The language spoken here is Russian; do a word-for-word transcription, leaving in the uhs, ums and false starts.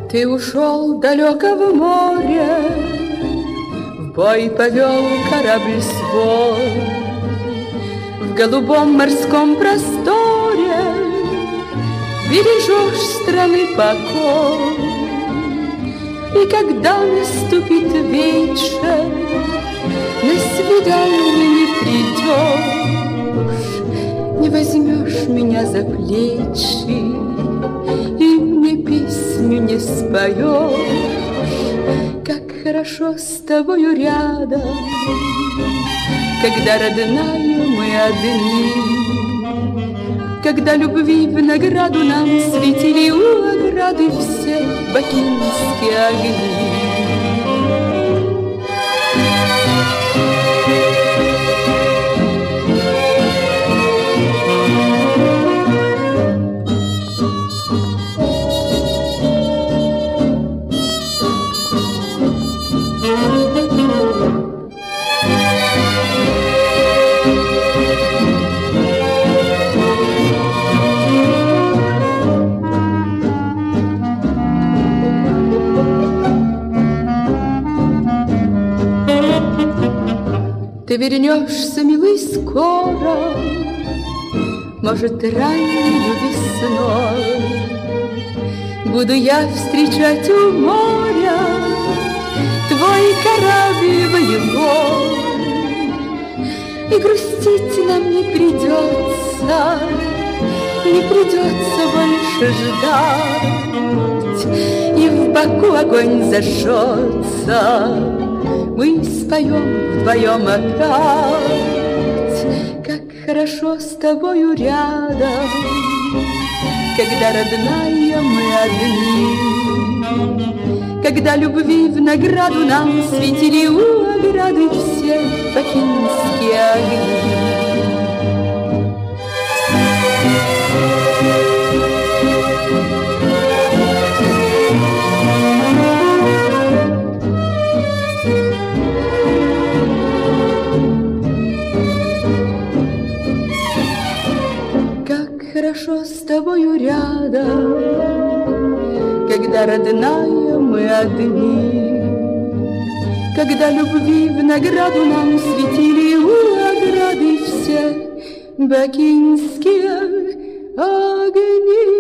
Ты ушел далеко в море, в бой повел корабль свой. В голубом морском просторе бережешь страны покой. И когда наступит вечер, на свидание не придешь, не возьмешь меня за плечи и мне песню не споешь. Как хорошо с тобою рядом, когда, родная, мы одни, когда любви в награду нам светили у ограды все бакинские огни. Ты вернешься, милый, скоро, может, раннюю весной. Буду я встречать у моря твой корабль боевой. И грустить нам не придется, не придется больше ждать. И в боку огонь зажжется, мы споем вдвоем опять. Как хорошо с тобою рядом, когда, родная, мы одни, когда любви в награду нам светили у ограды все бакинские огни. Хорошо с тобою рядом, когда, родная, мы одни, когда любви в награду нам светили у ограды все бакинские огни.